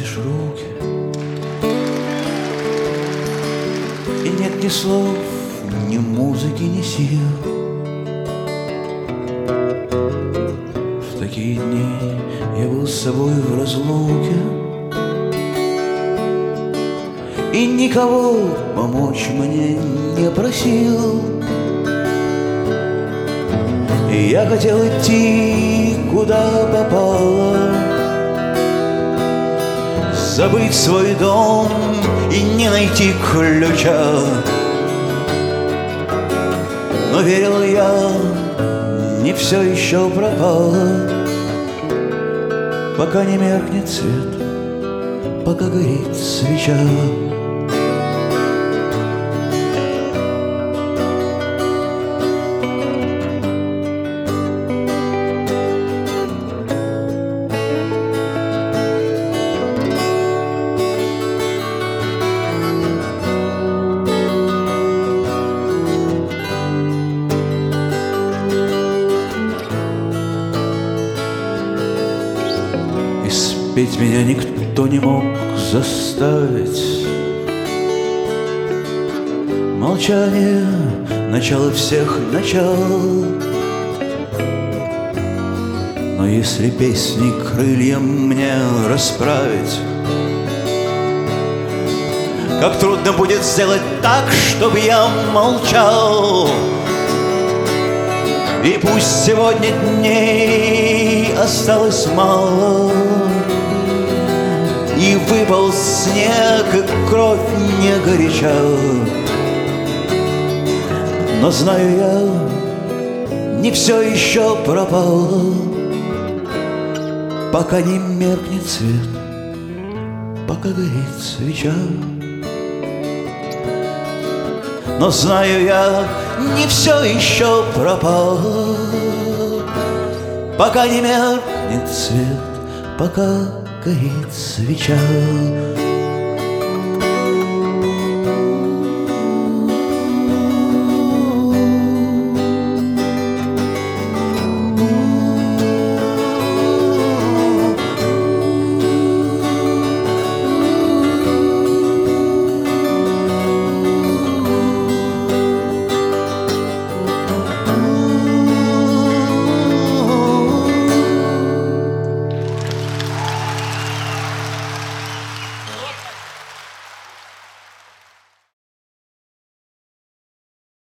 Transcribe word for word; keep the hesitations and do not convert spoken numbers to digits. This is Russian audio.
опустишь руки, и нет ни слов, ни музыки, ни сил. В такие дни я был с собой в разлуке, и никого помочь мне не просил. И я хотел идти, куда попало, забыть свой дом и не найти ключа. Но верил я, не все еще пропало, пока не меркнет свет, пока горит свеча. Петь меня никто не мог заставить. Молчание — начало всех начал. Но если песни крыльям мне расправить, как трудно будет сделать так, чтобы я молчал. И пусть сегодня дней осталось мало, и выпал снег, и кровь не горяча, но знаю я, не все еще пропало, пока не меркнет свет, пока горит свеча. Но знаю я, не все еще пропало, пока не меркнет свет, пока горит свеча.